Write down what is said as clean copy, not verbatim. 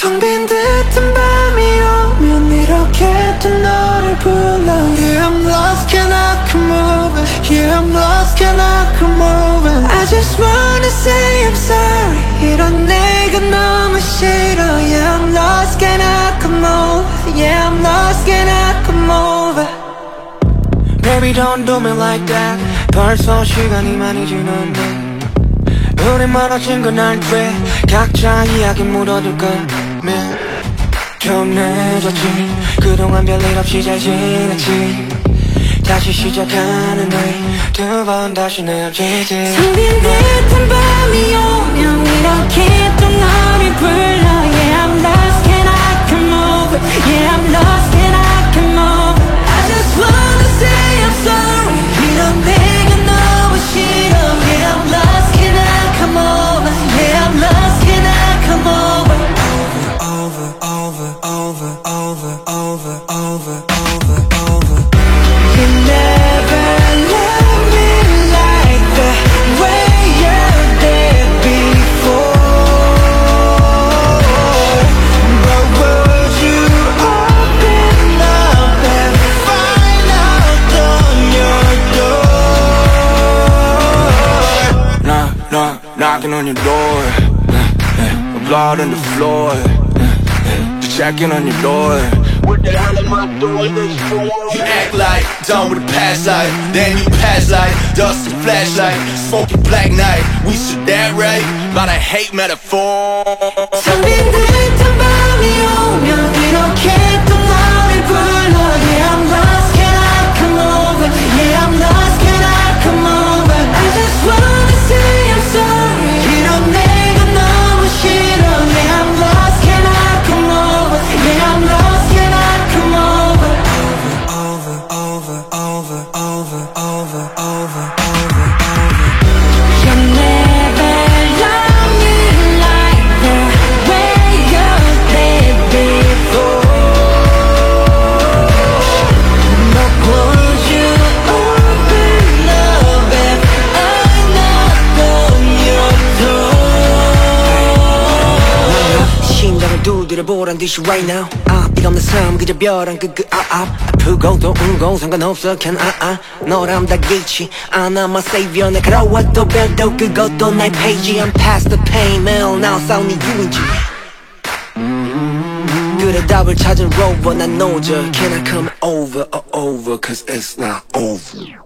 텅 빈 듯한 밤이 오면 이렇게 또 너를 불러. Yeah, I'm lost, can I come over? Yeah, I'm lost, can I come over? I just wanna say I'm sorry. 이런 내가 너무 싫어. Yeah, I'm lost, can I come over? Yeah, I'm lost, can I come over? Baby, don't do me like that. 벌써 시간이 많이 지났네. 우리 멀어진 건 알지. 각자 이야기 묻어둘 거면 좀 늦었지. 그동안 별일 없이 잘 지냈지. 다시 시작하는 날 두 번 다시 헤어지지. 텅 빈 듯한 밤이 오면 이렇게 또 너를 불러. Yeah, I'm lost, can I come over? Yeah, I'm lost, can I come over? I just wanna say I'm sorry. 이런 내가 너무 싫어. Yeah, I'm lost, can I come over? Yeah, I'm lost, can I come over? Over, over, over, over, over, over, over, over. You never loved me like the way you did before. But would you open up and find out on your door? Knocking on your door. Blood on the floor. Just checking on your door. What the hell am I doing this for? You act like done with the past life, then you pass like dust and flashlight, smoking black night. We should that right? But I hate metaphor. 텅 빈 듯한 밤이 오면 이렇게 또 너를 불러. Yeah, I'm lost, can I come over? Yeah, I'm lost, can I come over? I just wanna say I'm sorry. 이런 내가 너무 싫어. Yeah, I'm lost, can I come over? Yeah, I'm lost, can I come over? Over, over, over, over, over, over, over, over. You never loved me like the way you did before. But would you open up if I knocked on your door? 심장을 두드려 보란 듯이 right now. 앞이 없는 삶 그저 벼랑 아프고도 운고 상관없어 can 너랑 다 개의치 않아 my savior. 날카로워도 별도 그것도 날 페이지. I'm past the pain 매일 now 싸우니 유인지. 그래 답을 찾은 rover 난 노저. Can I come over or over cause it's not over.